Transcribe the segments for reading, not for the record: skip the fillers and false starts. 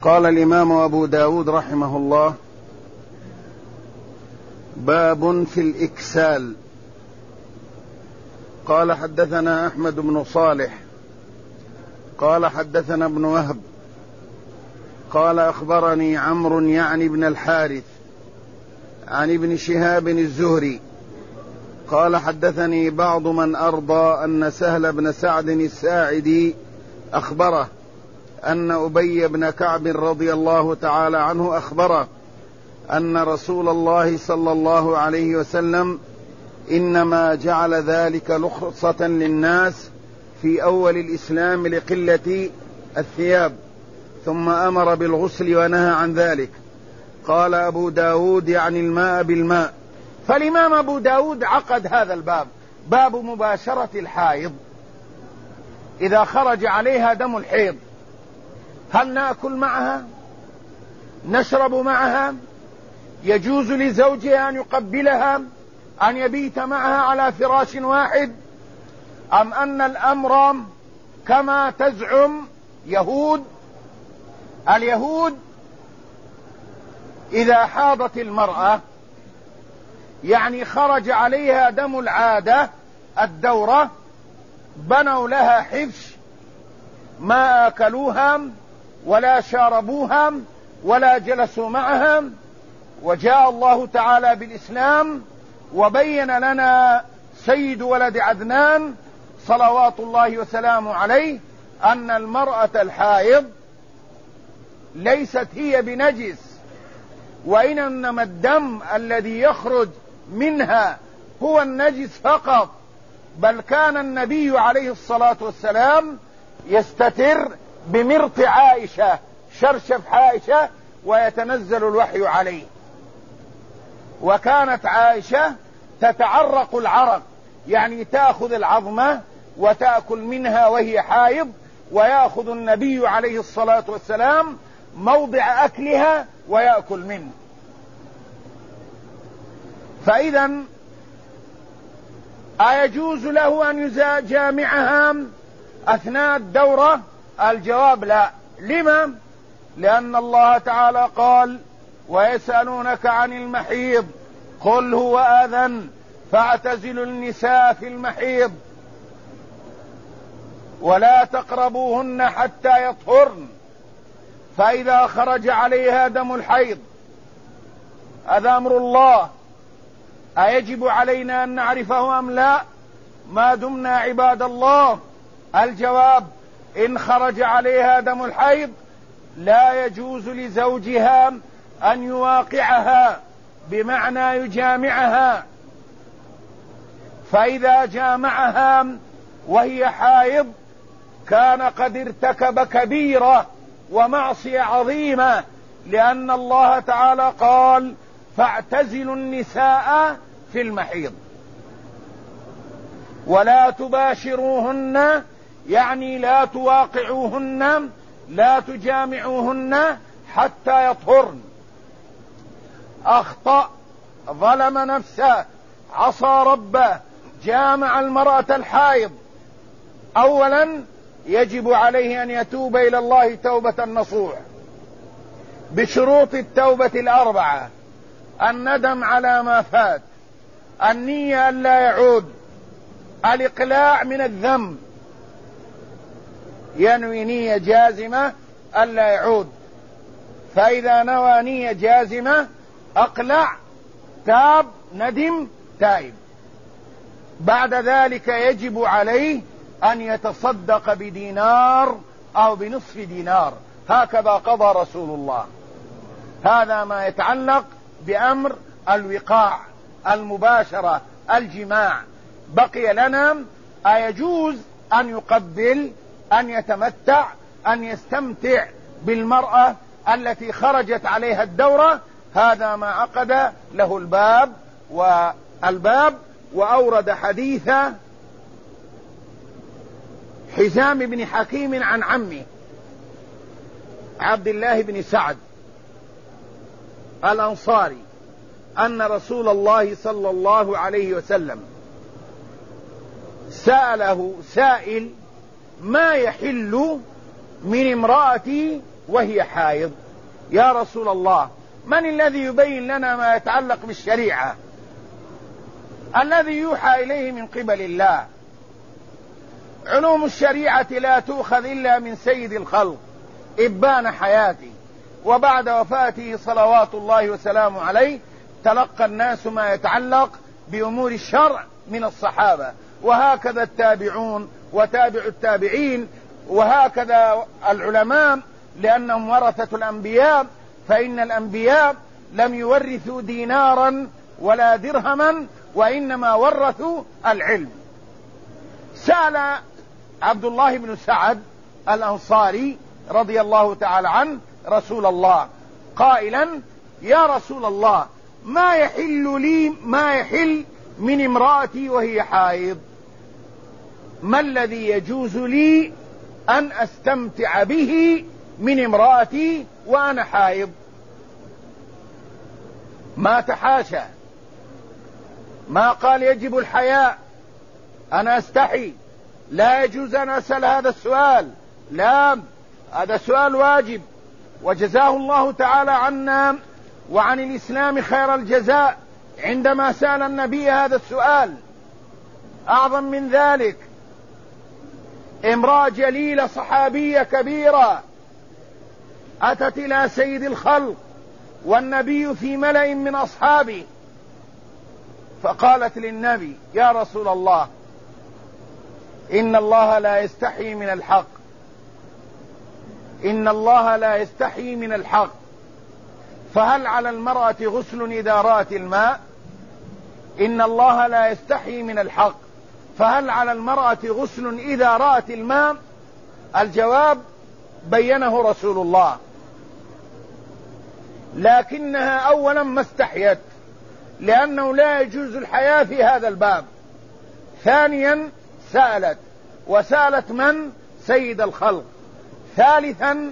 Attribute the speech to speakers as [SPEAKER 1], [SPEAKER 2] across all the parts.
[SPEAKER 1] قال الإمام أبو داود رحمه الله: باب في الإكسال. قال: حدثنا أحمد بن صالح قال حدثنا ابن وهب قال أخبرني عمرو يعني بن الحارث عن ابن شهاب الزهري قال: حدثني بعض من أرضى أن سهل بن سعد الساعدي أخبره أن أبي بن كعب رضي الله تعالى عنه أخبره أن رسول الله صلى الله عليه وسلم إنما جعل ذلك رخصة للناس في أول الإسلام لقلة الثياب، ثم أمر بالغسل ونهى عن ذلك. قال أبو داود: يعني الماء بالماء. فالإمام أبو داود عقد هذا الباب، باب مباشرة الحائض إذا خرج عليها دم الحيض. هل نأكل معها؟ نشرب معها؟ يجوز لزوجها أن يقبلها؟ أن يبيت معها على فراش واحد؟ أم أن الأمر كما تزعم اليهود إذا حاضت المرأة، يعني خرج عليها دم العادة الدورة، بنوا لها حفش، ما أكلوها ولا شاربوها ولا جلسوا معها، وجاء الله تعالى بالإسلام وبين لنا سيد ولد عدنان صلوات الله وسلامه عليه أن المرأة الحائض ليست هي بنجس، وإنما الدم الذي يخرج منها هو النجس فقط. بل كان النبي عليه الصلاة والسلام يستتر بمرط عائشة، شرشف عائشة، ويتنزل الوحي عليه. وكانت عائشة تتعرق العرق، يعني تأخذ العظمة وتأكل منها وهي حائض، ويأخذ النبي عليه الصلاة والسلام موضع أكلها ويأكل منه. فإذا أيجوز له أن يجامعها أثناء الدورة؟ الجواب لا. لما؟ لأن الله تعالى قال: ويسألونك عن المحيض قل هو أذى فاعتزلوا النساء في المحيض ولا تقربوهن حتى يطهرن. فإذا خرج عليها دم الحيض، هذا أمر الله، أيجب علينا أن نعرفه أم لا ما دمنا عباد الله؟ الجواب: إن خرج عليها دم الحيض لا يجوز لزوجها أن يواقعها، بمعنى يجامعها. فإذا جامعها وهي حائض كان قد ارتكب كبيرة ومعصية عظيمة، لأن الله تعالى قال: فاعتزلوا النساء في المحيض ولا تباشروهن، يعني لا تواقعوهن، لا تجامعوهن حتى يطهرن. أخطأ، ظلم نفسه، عصى ربه، جامع المرأة الحائض. أولا يجب عليه أن يتوب إلى الله توبة نصوح بشروط التوبة الأربعة: الندم على ما فات، النية أن لا يعود، الإقلاع من الذنب، ينوي نية جازمة ألا يعود. فإذا نوى نية جازمة أقلع، تاب، ندم، تائب. بعد ذلك يجب عليه أن يتصدق بدينار أو بنصف دينار، هكذا قضى رسول الله. هذا ما يتعلق بأمر الوقاع، المباشرة، الجماع. بقي لنا أيجوز أن يقبل، أن يتمتع، أن يستمتع بالمرأة التي خرجت عليها الدورة. هذا ما عقد له الباب وأورد حديث حزام بن حكيم عن عمه عبد الله بن سعد الأنصاري أن رسول الله صلى الله عليه وسلم سأله سائل: ما يحل من امرأتي وهي حائض. يا رسول الله، من الذي يبين لنا ما يتعلق بالشريعة الذي يوحى إليه من قبل الله؟ علوم الشريعة لا تؤخذ إلا من سيد الخلق إبان حياته، وبعد وفاته صلوات الله وسلامه عليه تلقى الناس ما يتعلق بأمور الشرع من الصحابة، وهكذا التابعون وتابع التابعين، وهكذا العلماء، لأنهم ورثة الأنبياء، فإن الأنبياء لم يورثوا دينارا ولا درهما، وإنما ورثوا العلم. سأل عبد الله بن سعد الأنصاري رضي الله تعالى عنه رسول الله قائلا: يا رسول الله، ما يحل من امرأتي وهي حائض؟ ما الذي يجوز لي أن أستمتع به من امرأتي وأنا حائض؟ ما تحاشى، ما قال يجب الحياء، أنا أستحي، لا يجوز أن أسأل هذا السؤال، لا، هذا سؤال واجب، وجزاه الله تعالى عنا وعن الإسلام خير الجزاء عندما سأل النبي هذا السؤال. أعظم من ذلك، امرأة جليلة صحابية كبيرة أتت إلى سيد الخلق والنبي في ملأ من أصحابه، فقالت للنبي: يا رسول الله، إن الله لا يستحي من الحق، إن الله لا يستحي من الحق، فهل على المرأة غسل إذا رأت الماء؟ إن الله لا يستحي من الحق، فهل على المرأة غسل إذا رأت الماء؟ الجواب بينه رسول الله، لكنها أولا ما استحيت، لأنه لا يجوز الحياة في هذا الباب. ثانيا سألت، وسألت من؟ سيد الخلق. ثالثا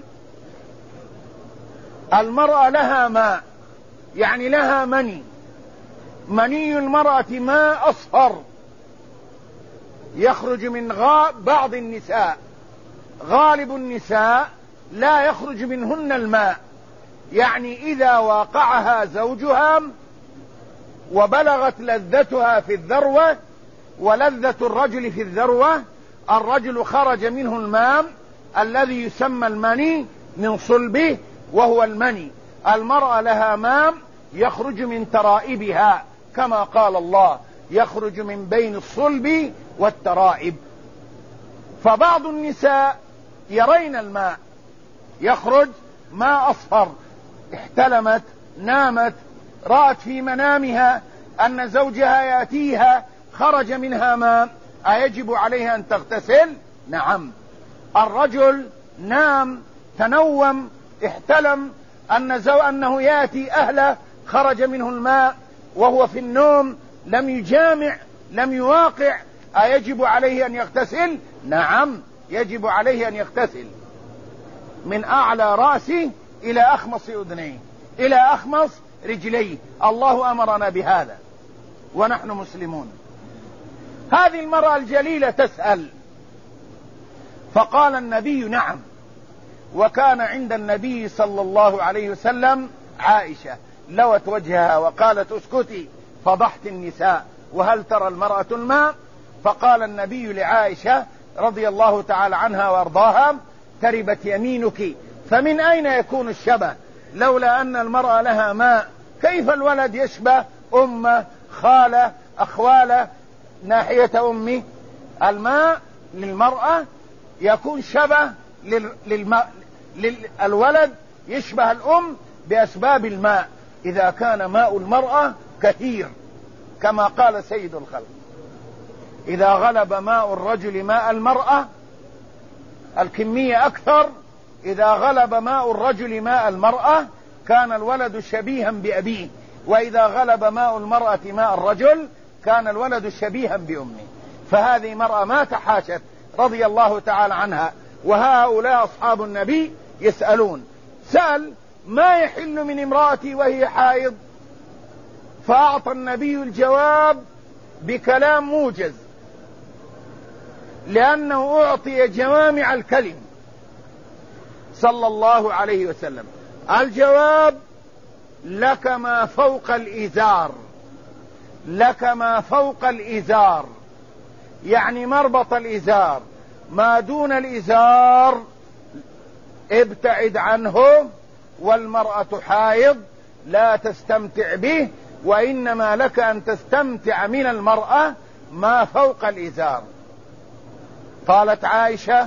[SPEAKER 1] المرأة لها ماء، يعني لها مني المرأة ماء أصفر يخرج من بعض النساء، غالب النساء لا يخرج منهن الماء، يعني إذا واقعها زوجها وبلغت لذتها في الذروة ولذة الرجل في الذروة، الرجل خرج منه الماء الذي يسمى المني من صلبه وهو المني. المرأة لها ماء يخرج من ترائبها، كما قال الله: يخرج من بين الصلب والترائب. فبعض النساء يرين الماء يخرج ماء أصفر، احتلمت، نامت، رأت في منامها أن زوجها يأتيها خرج منها ماء، أيجب عليها أن تغتسل؟ نعم. الرجل نام، تنوم، احتلم أنه يأتي أهله خرج منه الماء وهو في النوم، لم يجامع، لم يواقع، أيجب عليه أن يغتسل؟ نعم، يجب عليه أن يغتسل من أعلى رأسه إلى أخمص أذنيه إلى أخمص رجليه. الله أمرنا بهذا ونحن مسلمون. هذه المرأة الجليلة تسأل، فقال النبي: نعم. وكان عند النبي صلى الله عليه وسلم عائشة لوت وجهها وقالت: اسكتي، فضحت النساء، وهل ترى المرأة الماء؟ فقال النبي لعائشة رضي الله تعالى عنها وارضاها: تربت يمينك، فمن أين يكون الشبه؟ لولا أن المرأة لها ماء، كيف الولد يشبه أمه، خالة، أخوالة ناحية أمه؟ الماء للمرأة يكون شبه الولد يشبه الأم بأسباب الماء، إذا كان ماء المرأة كثير، كما قال سيد الخلق: إذا غلب ماء الرجل ماء المرأة، الكمية أكثر، إذا غلب ماء الرجل ماء المرأة كان الولد شبيها بأبيه، وإذا غلب ماء المرأة ماء الرجل كان الولد شبيها بأمه. فهذه مرأة ما تحاشت رضي الله تعالى عنها، وهؤلاء أصحاب النبي يسألون. سأل: ما يحل من امرأتي وهي حائض؟ فأعطى النبي الجواب بكلام موجز، لأنه أعطي جوامع الكلم. صلى الله عليه وسلم. الجواب: لك ما فوق الإزار، لك ما فوق الإزار، يعني مربط الإزار، ما دون الإزار ابتعد عنه، والمرأة حائض لا تستمتع به، وإنما لك أن تستمتع من المرأة ما فوق الإزار. قالت عائشة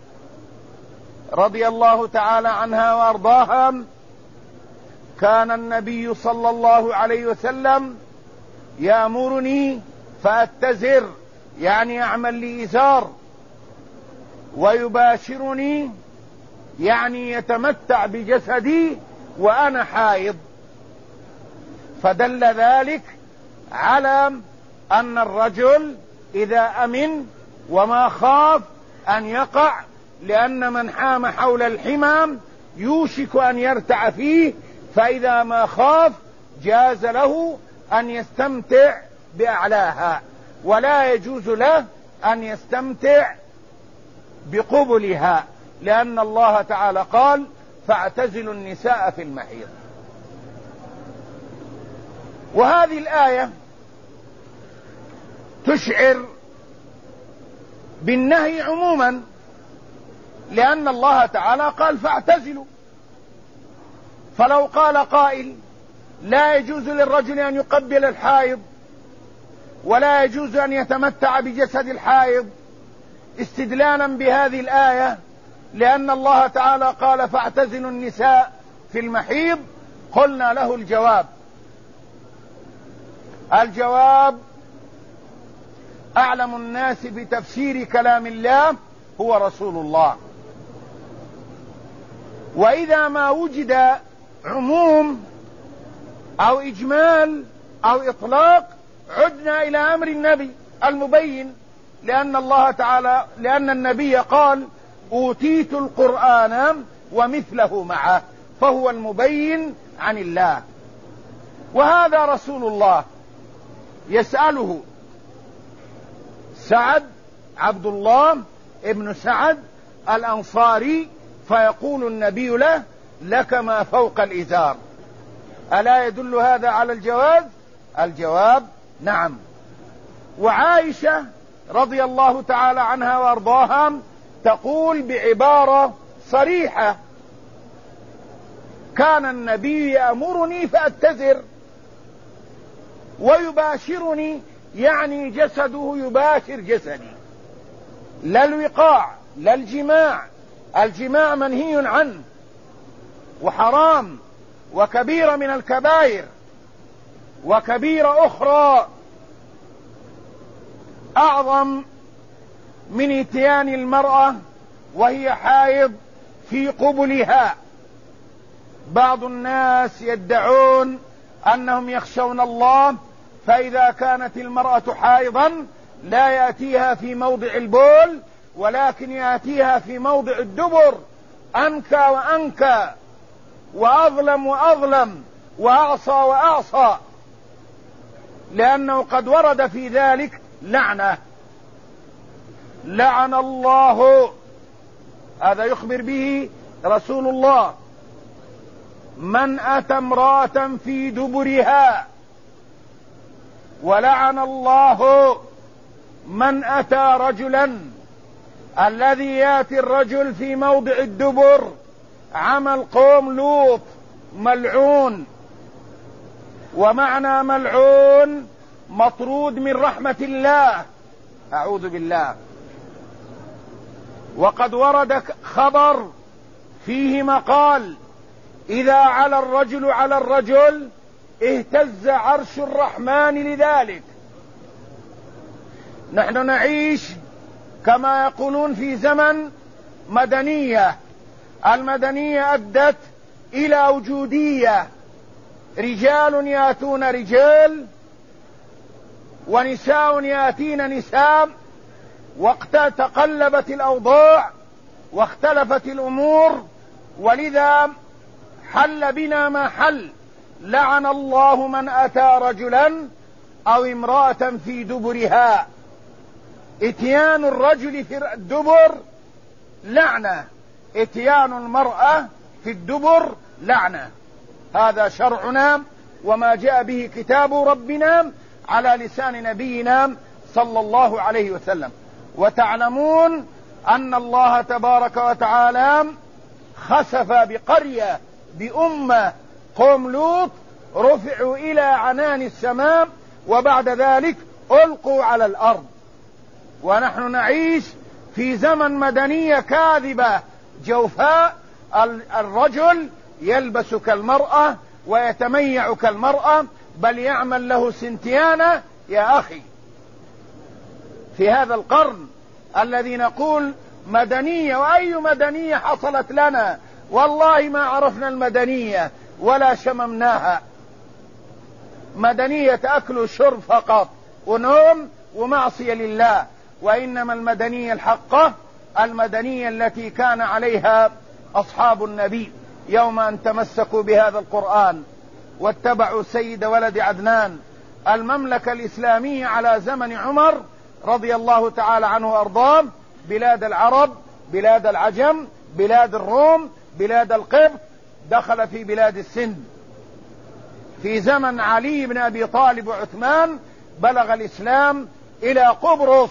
[SPEAKER 1] رضي الله تعالى عنها وأرضاها: كان النبي صلى الله عليه وسلم يأمرني فأتزر، يعني أعمل لي إزار، ويباشرني، يعني يتمتع بجسدي وأنا حائض. فدل ذلك على أن الرجل إذا أمن وما خاف أن يقع، لأن من حام حول الحمام يوشك أن يرتع فيه، فإذا ما خاف جاز له أن يستمتع بأعلاها، ولا يجوز له أن يستمتع بقبلها، لأن الله تعالى قال: فاعتزلوا النساء في المحيض. وهذه الآية تشعر بالنهي عموما، لأن الله تعالى قال: فاعتزلوا. فلو قال قائل: لا يجوز للرجل أن يقبل الحائض، ولا يجوز أن يتمتع بجسد الحائض، استدلالا بهذه الآية، لأن الله تعالى قال: فاعتزلوا النساء في المحيض، قلنا له: الجواب: أعلم الناس بتفسير كلام الله هو رسول الله. وإذا ما وجد عموم أو إجمال أو إطلاق عدنا إلى أمر النبي المبين، لأن النبي قال: أوتيت القرآن ومثله معه، فهو المبين عن الله. وهذا رسول الله يسأله سعد، عبد الله ابن سعد الأنصاري، فيقول النبي له: لك ما فوق الإزار. ألا يدل هذا على الجواز؟ الجواب: نعم. وعائشة رضي الله تعالى عنها وأرضاها تقول بعبارة صريحة: كان النبي يأمرني فأتزر، ويباشرني، يعني جسده يباشر جسدي، لا الوقاع، لا الجماع. الجماع منهي عنه وحرام، وكبيرة من الكبائر، وكبيرة أخرى أعظم من إتيان المرأة وهي حائض في قبلها. بعض الناس يدعون أنهم يخشون الله، فإذا كانت المرأة حائضا لا يأتيها في موضع البول، ولكن يأتيها في موضع الدبر، أنكى وأنكى، وأظلم وأظلم، وأعصى وأعصى، لأنه قد ورد في ذلك لعنة. لعن الله، هذا يخبر به رسول الله، من أتى امرأة في دبرها، ولعن الله من أتى رجلا. الذي يأتي الرجل في موضع الدبر عمل قوم لوط، ملعون. ومعنى ملعون مطرود من رحمة الله، أعوذ بالله. وقد ورد خبر فيه مقال: إذا على الرجل على الرجل اهتز عرش الرحمن لذلك. نحن نعيش كما يقولون في زمن مدنية. المدنية أدت إلى وجودية، رجال يأتون رجال، ونساء يأتين نساء، وقت تقلبت الأوضاع واختلفت الأمور، ولذا حل بنا ما حل. لعن الله من أتى رجلا أو امرأة في دبرها. اتيان الرجل في الدبر لعنة، اتيان المرأة في الدبر لعنة. هذا شرعنا وما جاء به كتاب ربنا على لسان نبينا صلى الله عليه وسلم. وتعلمون أن الله تبارك وتعالى خسف بقرية بأمة قوم لوط، رفعوا إلى عنان السماء وبعد ذلك ألقوا على الأرض. ونحن نعيش في زمن مدنية كاذبة جوفاء، الرجل يلبس كالمرأة ويتميع كالمرأة، بل يعمل له سنتيانة. يا أخي، في هذا القرن الذي نقول مدنية، وأي مدنية حصلت لنا؟ والله ما عرفنا المدنية ولا شممناها. مدنية أكل وشرب فقط ونوم ومعصية لله. وإنما المدنية الحقة المدنية التي كان عليها أصحاب النبي يوم أن تمسكوا بهذا القرآن واتبعوا سيد ولد عدنان. المملكة الإسلامية على زمن عمر رضي الله تعالى عنه وأرضاه، بلاد العرب، بلاد العجم، بلاد الروم، بلاد القبط، دخل في بلاد السند. في زمن علي بن أبي طالب وعثمان بلغ الإسلام إلى قبرص،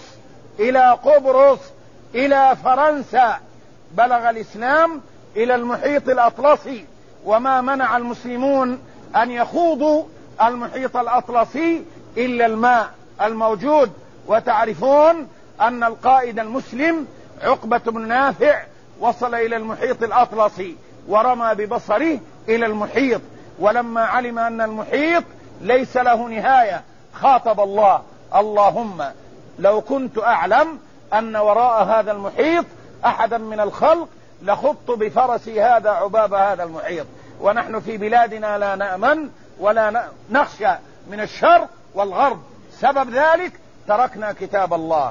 [SPEAKER 1] إلى فرنسا، بلغ الإسلام إلى المحيط الأطلسي. وما منع المسلمون أن يخوضوا المحيط الأطلسي إلا الماء الموجود. وتعرفون أن القائد المسلم عقبة بن نافع وصل إلى المحيط الأطلسي ورمى ببصره إلى المحيط، ولما علم أن المحيط ليس له نهاية خاطب الله: اللهم لو كنت أعلم أن وراء هذا المحيط أحدا من الخلق لخضت بفرسي هذا عباب هذا المحيط. ونحن في بلادنا لا نأمن ولا نخشى من الشر والغرب. سبب ذلك تركنا كتاب الله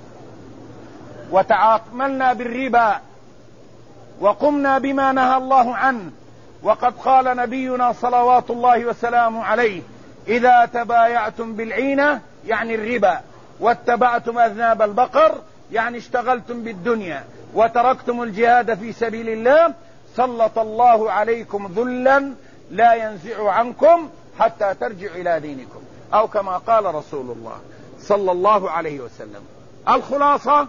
[SPEAKER 1] وتعاملنا بالربا وقمنا بما نهى الله عنه. وقد قال نبينا صلوات الله وسلامه عليه: إذا تبايعتم بالعينة يعني الربا، واتبعتم أذناب البقر يعني اشتغلتم بالدنيا، وتركتم الجهاد في سبيل الله، سلط الله عليكم ذلا لا ينزع عنكم حتى ترجعوا إلى دينكم، أو كما قال رسول الله صلى الله عليه وسلم. الخلاصة،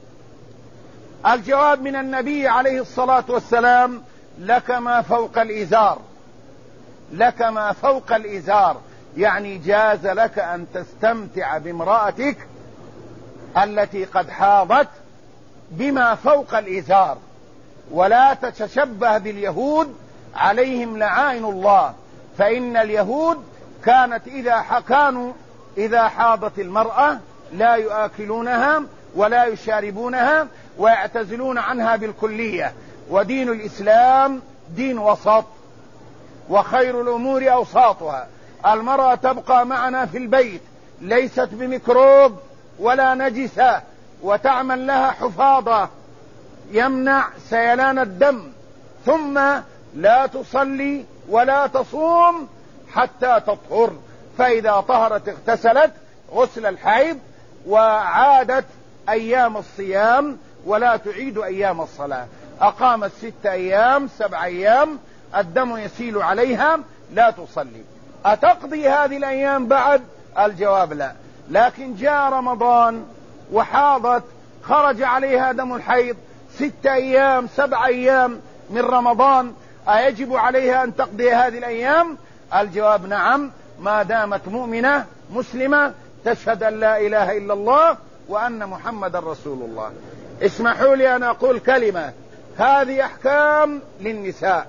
[SPEAKER 1] الجواب من النبي عليه الصلاة والسلام: لك ما فوق الإزار. لك ما فوق الإزار يعني جاز لك أن تستمتع بامرأتك التي قد حاضت بما فوق الإزار. ولا تتشبه باليهود عليهم لعائن الله، فإن اليهود كانت إذا حاضت المرأة لا يؤكلونها ولا يشاربونها ويعتزلون عنها بالكلية. ودين الإسلام دين وسط، وخير الأمور أوساطها. المرأة تبقى معنا في البيت ليست بميكروب ولا نجسة، وتعمل لها حفاظة يمنع سيلان الدم، ثم لا تصلي ولا تصوم حتى تطهر، فإذا طهرت اغتسلت غسل الحيض وعادت أيام الصيام ولا تعيد أيام الصلاة. أقامت 6 أيام 7 أيام الدم يسيل عليها لا تصلي. أتقضي هذه الأيام بعد؟ الجواب لا. لكن جاء رمضان وحاضت، خرج عليها دم الحيض 6 أيام 7 أيام من رمضان، أيجب عليها أن تقضي هذه الأيام؟ الجواب نعم، ما دامت مؤمنة مسلمة تشهد أن لا إله إلا الله وأن محمد رسول الله. اسمحوا لي أن أقول كلمة: هذه أحكام للنساء،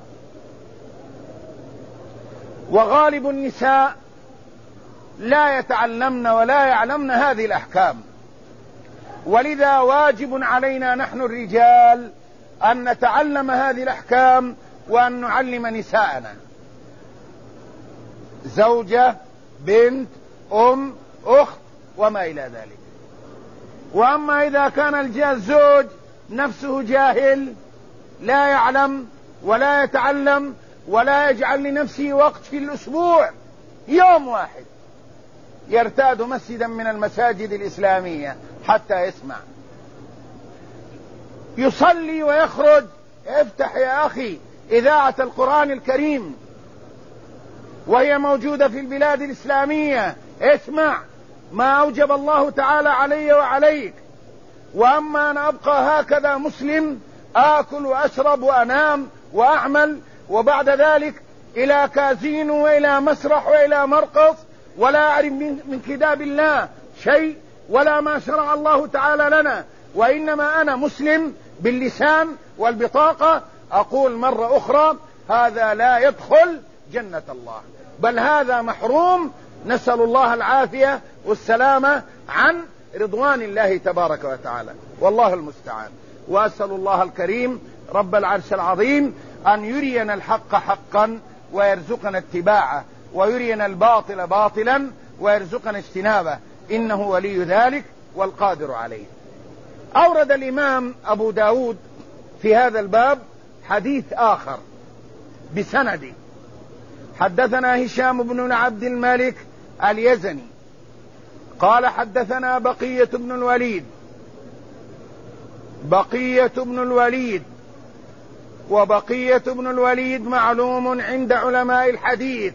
[SPEAKER 1] وغالب النساء لا يتعلمن ولا يعلمن هذه الأحكام، ولذا واجب علينا نحن الرجال أن نتعلم هذه الأحكام وأن نعلم نساءنا، زوجة، بنت، أم، أخت، وما إلى ذلك. وأما إذا كان الزوج نفسه جاهل لا يعلم ولا يتعلم ولا يجعل لنفسه وقت في الأسبوع يوم واحد يرتاد مسجدا من المساجد الإسلامية حتى يسمع، يصلي ويخرج افتح يا أخي إذاعة القرآن الكريم وهي موجودة في البلاد الإسلامية، اسمع ما أوجب الله تعالى علي وعليك. وأما أنا أبقى هكذا مسلم آكل وأشرب وأنام وأعمل، وبعد ذلك إلى كازينو وإلى مسرح وإلى مرقص، ولا أعرف من كتاب الله شيء ولا ما شرع الله تعالى لنا، وإنما أنا مسلم باللسان والبطاقة، أقول مرة أخرى هذا لا يدخل جنة الله، بل هذا محروم، نسأل الله العافية والسلامة عن رضوان الله تبارك وتعالى، والله المستعان. وأسأل الله الكريم رب العرش العظيم أن يرينا الحق حقا ويرزقنا اتباعه، ويرينا الباطل باطلا ويرزقنا اجتنابه، إنه ولي ذلك والقادر عليه. أورد الإمام أبو داود في هذا الباب حديث آخر بسنده. حدثنا هشام بن عبد الملك اليزني قال حدثنا بقية بن الوليد، وبقية بن الوليد معلوم عند علماء الحديث.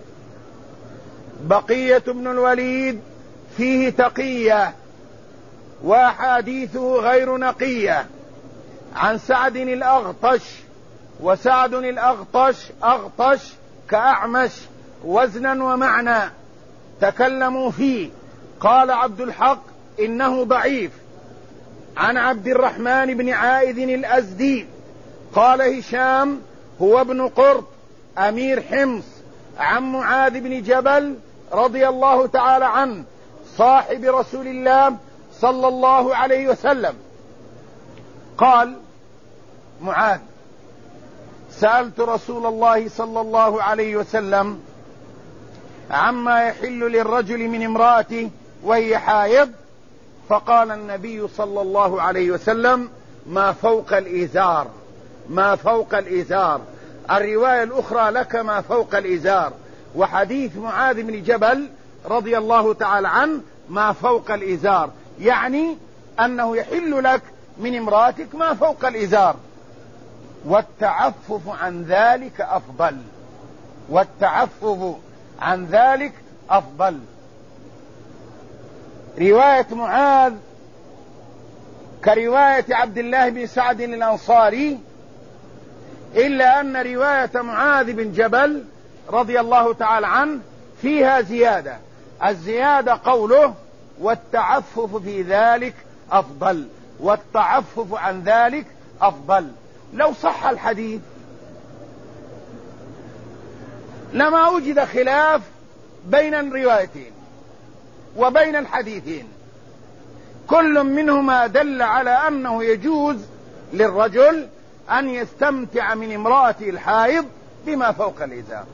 [SPEAKER 1] بقية بن الوليد فيه تقية وأحاديثه غير نقية، عن سعد الأغطش، وسعد الأغطش أغطش كأعمش وزنا ومعنى، تكلموا فيه. قال عبد الحق إنه ضعيف. عن عبد الرحمن بن عائذ الأزدي قال هشام هو ابن قرط أمير حمص، عن معاذ بن جبل رضي الله تعالى عنه صاحب رسول الله صلى الله عليه وسلم قال معاذ سألت رسول الله صلى الله عليه وسلم عما يحل للرجل من امرأته وهي حائض، فقال النبي صلى الله عليه وسلم ما فوق الإزار، ما فوق الإزار. الرواية الأخرى لك ما فوق الإزار، وحديث معاذ بن جبل رضي الله تعالى عنه ما فوق الإزار، يعني أنه يحل لك من امرأتك ما فوق الإزار، والتعفف عن ذلك أفضل، والتعفف عن ذلك أفضل. رواية معاذ كرواية عبد الله بن سعد الأنصاري، إلا أن رواية معاذ بن جبل رضي الله تعالى عنه فيها زيادة. الزيادة قوله والتعفف في ذلك أفضل، والتعفف عن ذلك أفضل. لو صح الحديث لما وجد خلاف بين الروايتين وبين الحديثين، كل منهما دل على أنه يجوز للرجل أن يستمتع من امرأته الحائض بما فوق الإزار،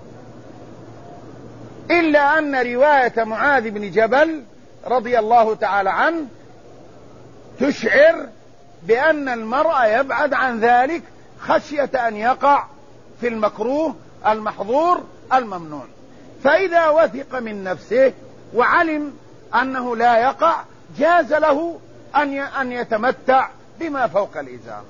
[SPEAKER 1] إلا أن رواية معاذ بن جبل رضي الله تعالى عنه تشعر بأن المرء يبعد عن ذلك خشية أن يقع في المكروه المحظور الممنوع، فإذا وثق من نفسه وعلم أنه لا يقع جاز له أن يتمتع بما فوق الإزار.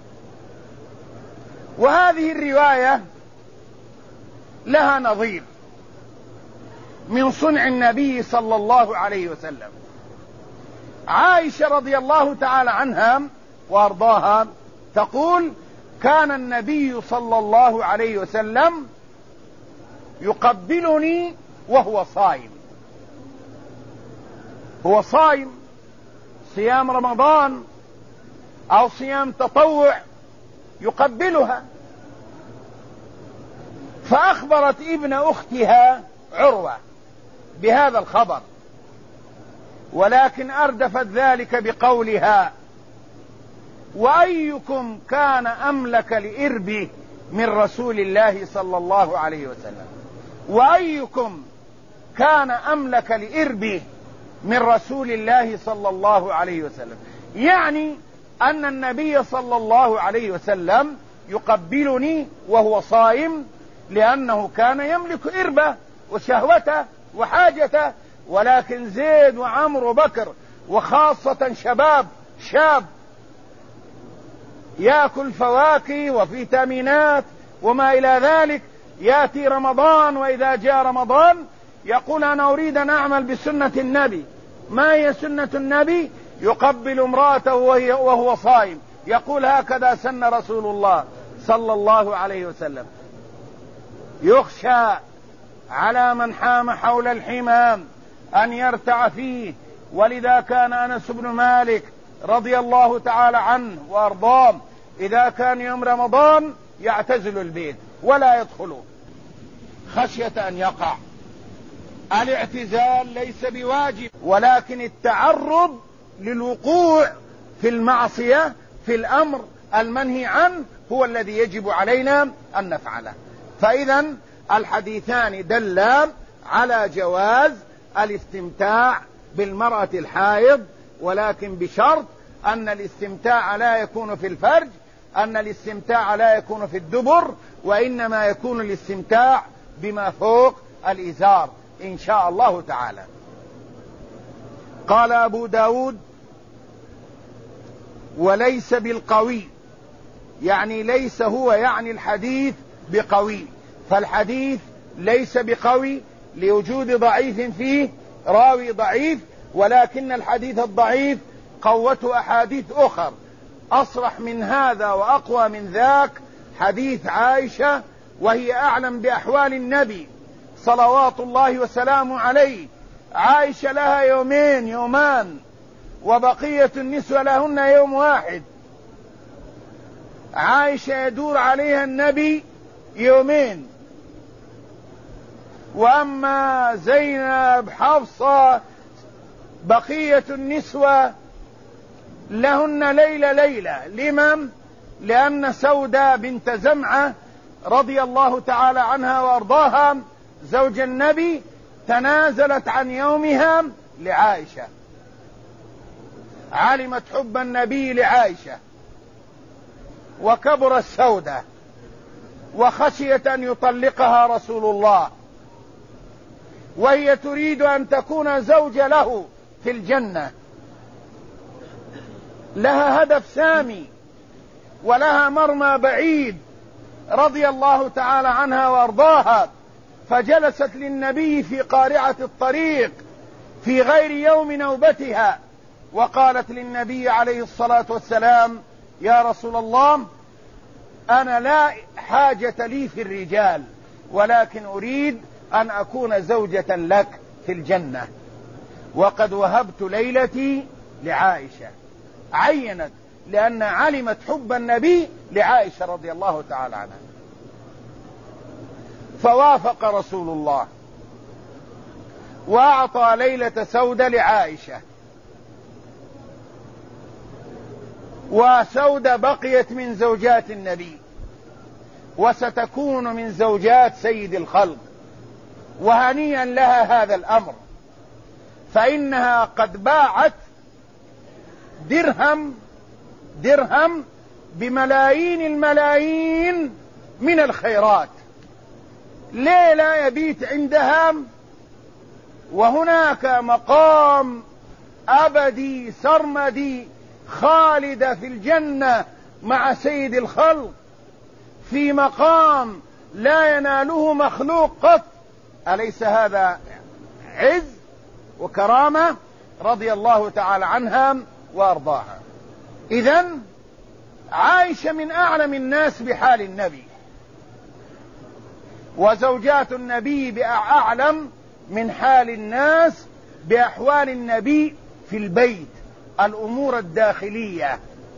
[SPEAKER 1] وهذه الرواية لها نظير من صنع النبي صلى الله عليه وسلم. عائشة رضي الله تعالى عنها وأرضاها تقول كان النبي صلى الله عليه وسلم يقبلني وهو صائم، هو صائم صيام رمضان أو صيام تطوع يقبلها. فأخبرت ابن أختها عروة بهذا الخبر، ولكن أردفت ذلك بقولها وأيكم كان أملك لإربه من رسول الله صلى الله عليه وسلم، وأيكم كان أملك لإربه من رسول الله صلى الله عليه وسلم، يعني أن النبي صلى الله عليه وسلم يقبلني وهو صائم لأنه كان يملك إربه وشهوته وحاجته، ولكن زيد وعمر وبكر وخاصة شاب يأكل فواكه وفيتامينات وما إلى ذلك. يأتي رمضان، وإذا جاء رمضان يقول أنا أريد أن أعمل بسنة النبي. ما هي سنة النبي؟ يقبل امرأته وهو صائم، يقول هكذا سن رسول الله صلى الله عليه وسلم. يخشى على من حام حول الحمام أن يرتع فيه، ولذا كان أنس بن مالك رضي الله تعالى عنه وأرضاه إذا كان يوم رمضان يعتزل البيت ولا يدخله خشية أن يقع. الاعتزال ليس بواجب، ولكن التعرض للوقوع في المعصية في الأمر المنهي عنه هو الذي يجب علينا أن نفعله. فإذا الحديثان دلان على جواز الاستمتاع بالمرأة الحائض، ولكن بشرط أن الاستمتاع لا يكون في الفرج، أن الاستمتاع لا يكون في الدبر، وإنما يكون الاستمتاع بما فوق الإزار إن شاء الله تعالى. قال أبو داود: وليس بالقوي، يعني ليس هو يعني الحديث بقوي، فالحديث ليس بقوي لوجود ضعيف فيه، راوي ضعيف، ولكن الحديث الضعيف قوته أحاديث أخر أصرح من هذا وأقوى من ذاك. حديث عائشة وهي أعلم بأحوال النبي صلوات الله وسلامه عليه. عائشة لها يومان، وبقية النسوة لهن يوم واحد. عائشة يدور عليها النبي يومين، وأما زينب حفصة بقية النسوة لهن ليلة. لمن؟ لأن سودة بنت زمعة رضي الله تعالى عنها وأرضاها زوج النبي تنازلت عن يومها لعائشة، علمت حب النبي لعائشة وكبر السودة وخشيت أن يطلقها رسول الله، وهي تريد أن تكون زوجة له في الجنة، لها هدف سامي ولها مرمى بعيد رضي الله تعالى عنها وارضاها. فجلست للنبي في قارعة الطريق في غير يوم نوبتها، وقالت للنبي عليه الصلاة والسلام: يا رسول الله، أنا لا حاجة لي في الرجال، ولكن أريد أن أكون زوجة لك في الجنة، وقد وهبت ليلتي لعائشة. عينت لأن علمت حب النبي لعائشة رضي الله تعالى عنها. فوافق رسول الله وأعطى ليلة سودة لعائشة، وسودة بقيت من زوجات النبي وستكون من زوجات سيد الخلق، وهنيئا لها هذا الأمر، فإنها قد باعت درهم بملايين الملايين من الخيرات. ليه لا يبيت عندها وهناك مقام أبدي سرمدي خالد في الجنة مع سيد الخلق، في مقام لا يناله مخلوق قط؟ أليس هذا عز وكرامة؟ رضي الله تعالى عنها وأرضاها. إذن عائشة من أعلم الناس بحال النبي، وزوجات النبي بأعلم من حال الناس بأحوال النبي في البيت، الأمور الداخلية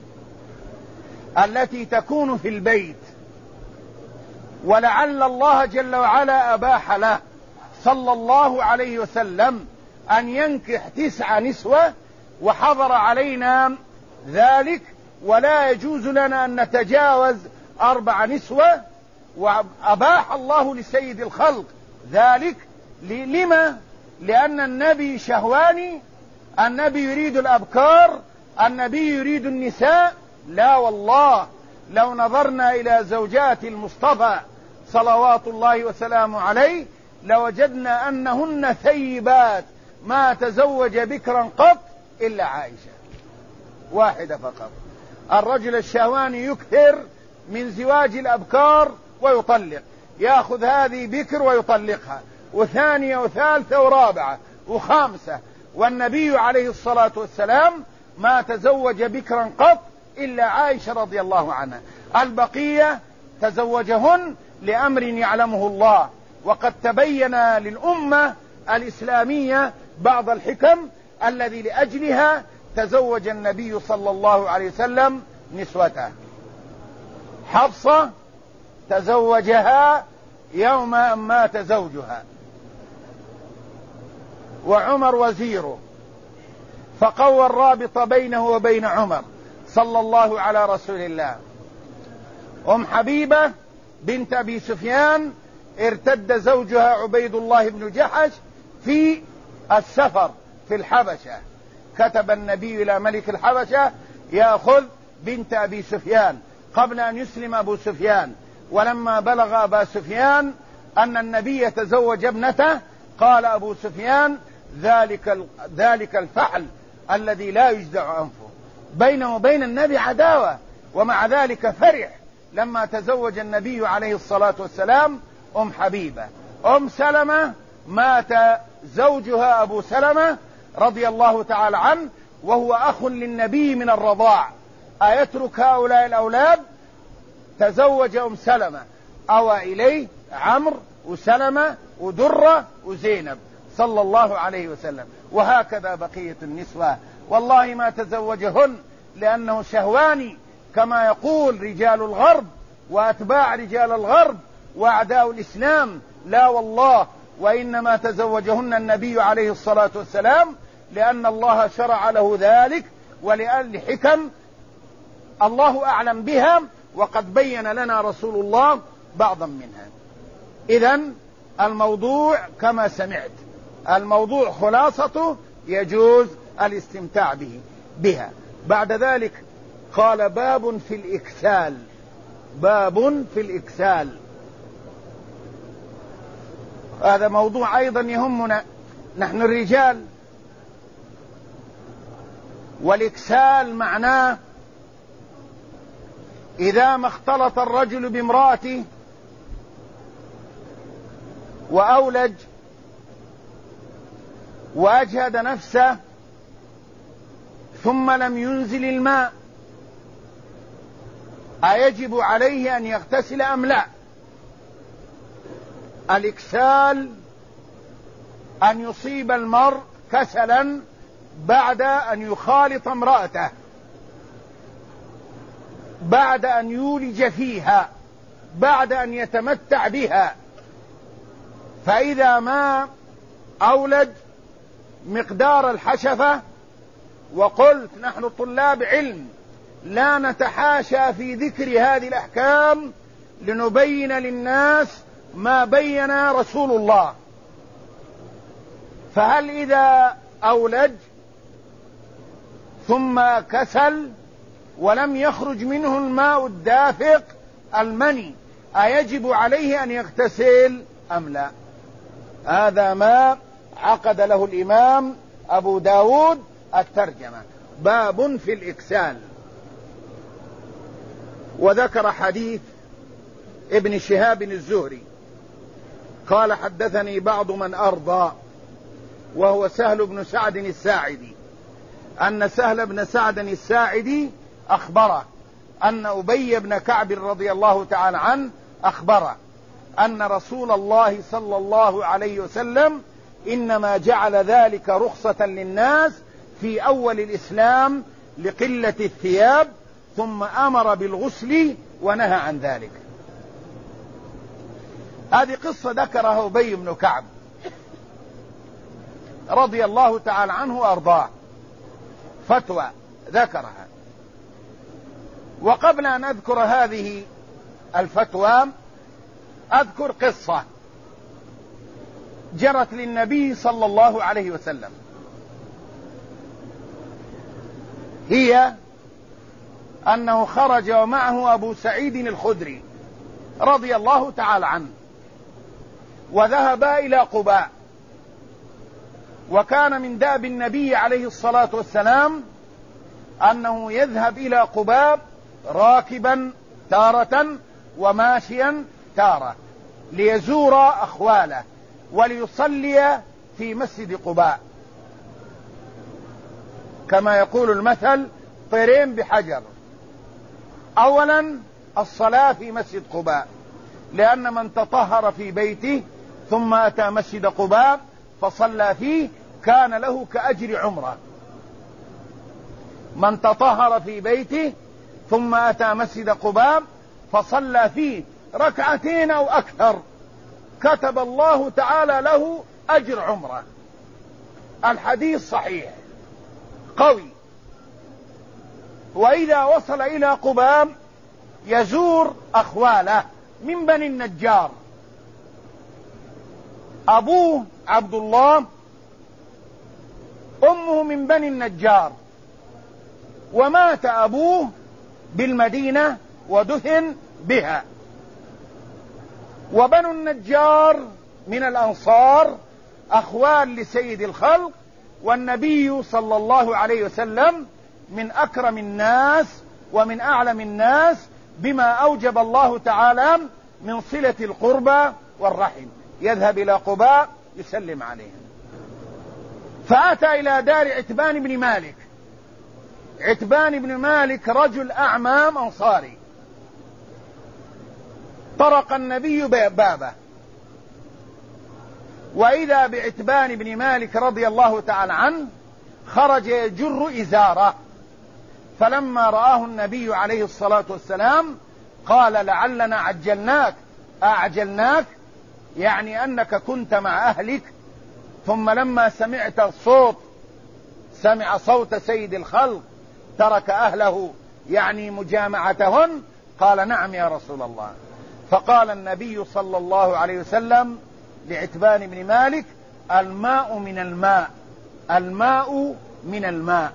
[SPEAKER 1] التي تكون في البيت. ولعل الله جل وعلا أباح له صلى الله عليه وسلم أن ينكح 9 نسوة، وحضر علينا ذلك، ولا يجوز لنا أن نتجاوز 4 نسوة، وأباح الله لسيد الخلق ذلك. لما؟ لأن النبي شهواني، النبي يريد الأبكار، النبي يريد النساء؟ لا والله، لو نظرنا إلى زوجات المصطفى صلوات الله وسلامه عليه لوجدنا أنهن ثيبات، ما تزوج بكرا قط إلا عائشة واحدة فقط. الرجل الشهواني يكثر من زواج الأبكار ويطلق، يأخذ هذه بكر ويطلقها، وثانية وثالثة ورابعة وخامسة. والنبي عليه الصلاة والسلام ما تزوج بكرا قط إلا عائشة رضي الله عنها، البقية تزوجهن لأمر يعلمه الله. وقد تبين للأمة الإسلامية بعض الحكم الذي لأجلها تزوج النبي صلى الله عليه وسلم نسوته. حفصة تزوجها يوم أن مات زوجها، وعمر وزيره، فقوى الرابط بينه وبين عمر صلى الله على رسول الله. أم حبيبة بنت أبي سفيان ارتد زوجها عبيد الله بن جحش في السفر في الحبشة، كتب النبي إلى ملك الحبشة يأخذ بنت أبي سفيان قبل أن يسلم أبو سفيان. ولما بلغ أبا سفيان أن النبي تزوج ابنته قال أبو سفيان ذلك الفحل الذي لا يجزع أنفه. بينه وبين النبي عداوة، ومع ذلك فرح لما تزوج النبي عليه الصلاة والسلام أم حبيبة. أم سلمة مات زوجها أبو سلمة رضي الله تعالى عنه وهو أخ للنبي من الرضاع، أيترك هؤلاء الأولاد؟ تزوج أم سلمة، أوى إليه عمرو وسلمة ودرة وزينب صلى الله عليه وسلم. وهكذا بقية النسوة، والله ما تزوجهن لأنه شهواني كما يقول رجال الغرب وأتباع رجال الغرب وأعداء الإسلام، لا والله، وإنما تزوجهن النبي عليه الصلاة والسلام لأن الله شرع له ذلك ولأجل حكم الله أعلم بها، وقد بين لنا رسول الله بعضا منها. إذن الموضوع كما سمعت، الموضوع خلاصته يجوز الاستمتاع بها. بعد ذلك قال باب في الإكسال، باب في الإكسال. هذا موضوع أيضا يهمنا نحن الرجال. والإكسال معناه إذا ما اختلط الرجل بامرأته وأولج وأجهد نفسه ثم لم ينزل الماء، أيجب عليه أن يغتسل أم لا؟ الإكسال أن يصيب المرء كسلا بعد أن يخالط امرأته، بعد أن يولج فيها، بعد أن يتمتع بها. فإذا ما أولج مقدار الحشفة، وقلت نحن طلاب علم لا نتحاشى في ذكر هذه الأحكام لنبين للناس ما بين رسول الله. فهل إذا أولج ثم كسل ولم يخرج منه الماء الدافق المني أيجب عليه أن يغتسل أم لا؟ هذا ما عقد له الإمام أبو داود الترجمة، باب في الإكسال. وذكر حديث ابن شهاب الزهري قال حدثني بعض من أرضى، وهو سهل بن سعد الساعدي، أن سهل بن سعد الساعدي أخبره أن أبي بن كعب رضي الله تعالى عنه أخبره أن رسول الله صلى الله عليه وسلم إنما جعل ذلك رخصة للناس في أول الإسلام لقلة الثياب، ثم أمر بالغسل ونهى عن ذلك. هذه قصة ذكرها أبي بن كعب رضي الله تعالى عنه وأرضاه، فتوى ذكرها. وقبل أن أذكر هذه الفتوى أذكر قصة جرت للنبي صلى الله عليه وسلم، هي أنه خرج ومعه أبو سعيد الخدري رضي الله تعالى عنه، وذهبا إلى قباء. وكان من داب النبي عليه الصلاة والسلام أنه يذهب إلى قباء راكبا تارة وماشيا تارة ليزور أخواله وليصلي في مسجد قباء، كما يقول المثل طيرين بحجر. أولا الصلاة في مسجد قباء، لأن من تطهر في بيته ثم أتى مسجد قباء فصلى فيه كان له كأجر عمره. من تطهر في بيته ثم أتى مسجد قباء فصلى فيه ركعتين أو أكثر كتب الله تعالى له أجر عمره. الحديث صحيح قوي. وإذا وصل إلى قباء يزور أخواله من بني النجار. أبوه عبد الله، أمه من بني النجار، ومات أبوه بالمدينة ودفن بها. وبنو النجار من الأنصار أخوال لسيد الخلق، والنبي صلى الله عليه وسلم من أكرم الناس ومن أعلم الناس بما أوجب الله تعالى من صلة القربى والرحم، يذهب إلى قباء يسلم عليهم. فأتى إلى دار عتبان بن مالك. عتبان بن مالك رجل أعمام أنصاري. طرق النبي بابه، وإذا بعتبان بن مالك رضي الله تعالى عنه خرج يجر إزاره، فلما رآه النبي عليه الصلاة والسلام قال لعلنا عجلناك. أعجلناك يعني أنك كنت مع أهلك، ثم لما سمعت الصوت، سمع صوت سيد الخلق، ترك أهله يعني مجامعتهن. قال نعم يا رسول الله. فقال النبي صلى الله عليه وسلم لعتبان بن مالك الماء من الماء، الماء من الماء،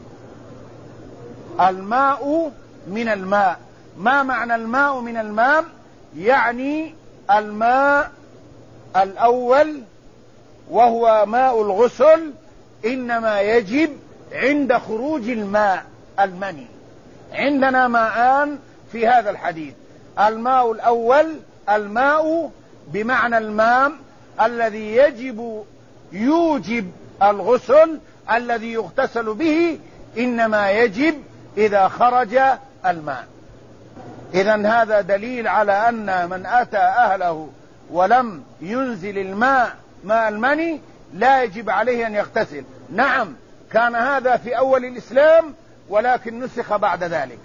[SPEAKER 1] الماء من الماء. ما معنى الماء من الماء؟ يعني الماء الأول وهو ماء الغسل إنما يجب عند خروج الماء المني. عندنا ماءان في هذا الحديث. الماء الأول الماء بمعنى الماء الذي يوجب الغسل الذي يغتسل به، إنما يجب إذا خرج الماء. إذن هذا دليل على أن من أتى أهله ولم ينزل الماء ماء المني لا يجب عليه أن يغتسل. نعم كان هذا في أول الإسلام ولكن نسخ بعد ذلك.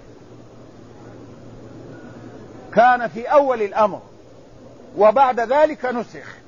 [SPEAKER 1] كان في أول الأمر وبعد ذلك نسخ.